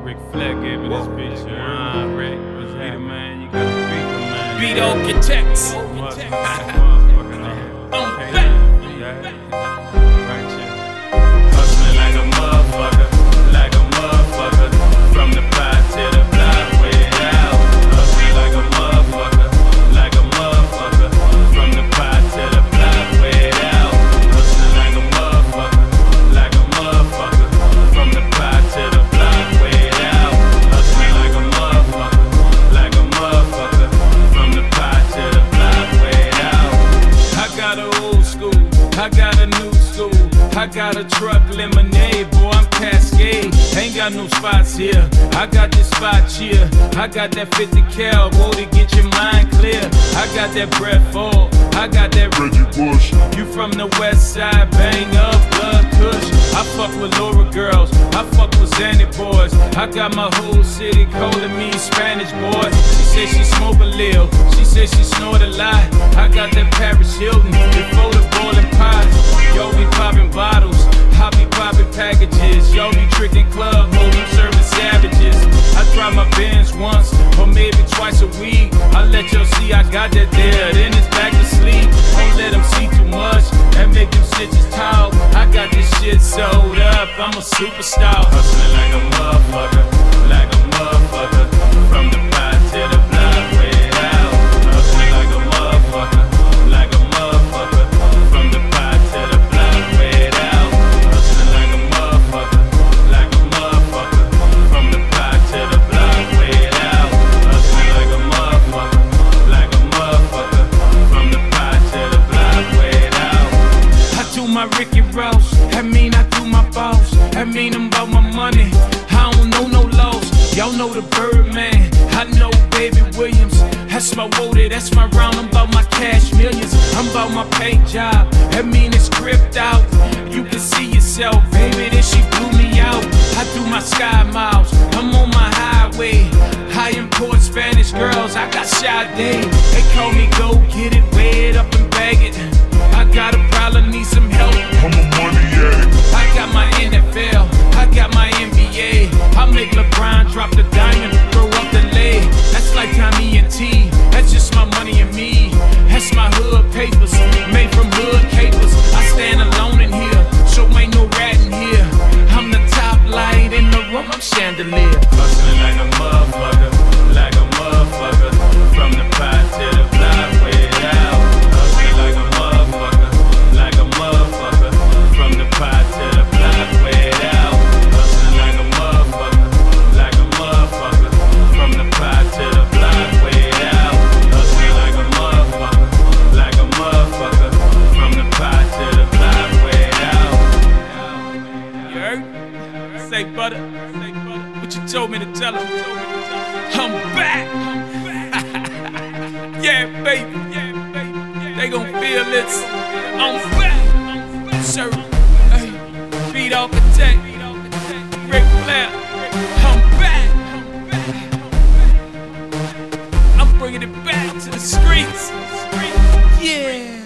Ric Flair gave me this beat, Rick, what's happening, man? You got the beat, man. Beat Architects. Hustling like a motherfucker, from the pot to the block, way out. Hustling like a motherfucker, from the pot to the block, way out. Hustling like a motherfucker, from the pot to the block, way out. Hustling like a motherfucker, from the pot to the block, way out. I got an old school, I got a new school. I got a truck lemonade, boy, I'm Cascade. Ain't got no spots here, I got this spot here. I got that 50 cal, boy, to get your mind clear. I got that Brett Ford, I got that Reggie Bush. You from the west side, bang up, blood kush. I fuck with Laura girls, I fuck with Zanny boys. I got my whole city calling me Spanish boys. She say she smoke a lil, she say she snort a lot. I got that Paris Hilton, before the boiling pots. Yo be popping bottles, I be popping packages. Yo be tricking club, holding serving savages. I drive my Benz once, or maybe twice a week. I let y'all see I got that there, then it's back to sleep. Don't let them see too much, and make them stitches talk. I got this shit sold up, I'm a superstar. Hustling like a motherfucker, from the pot to the block, way out. Hustling like a motherfucker, from the pot to the block, way out. Hustling like a motherfucker, from the pot to the block, way out. Hustling like a motherfucker, from the pot to the block, way out. I do my Ricky Ross, I mean I do my boss. I mean I'm about my money, I don't know no loss. Y'all know the Birdman, I know Baby Williams. That's my woody, that's my round, I'm about my cash millions. I'm about my paint job, I mean it's cripped out. You can see yourself, baby, then she blew me out. I do my sky miles, I'm on my highway. I import Spanish girls, I got Sade. They call me go get it, weigh it up and bag it. I got a problem, need some help, I'm a money addict. I got my NFL, I got my NBA. I make LeBron drop the diamond, throw up the lay. That's like Tommy and T, that's just my money and me. That's my hood papers, made from hood capers. I stand alone in here, so ain't no rat in here. I'm the top light in the room, I'm chandelier. Hustling like a motherfucker, from the pot to the block, way out. Hustling like a motherfucker, from the pot to the block, way out. Hustling like a motherfucker, from the pot to the block, way out. Hustling like a motherfucker, from the pot to the block, way out. You heard? Say butter, what you told me to tell him. I'm back. Yeah, baby. They gon' feel this. I'm back. Sir, hey, Beat Architect, Ric Flair. I'm back. I'm bringing it back to the streets. Yeah.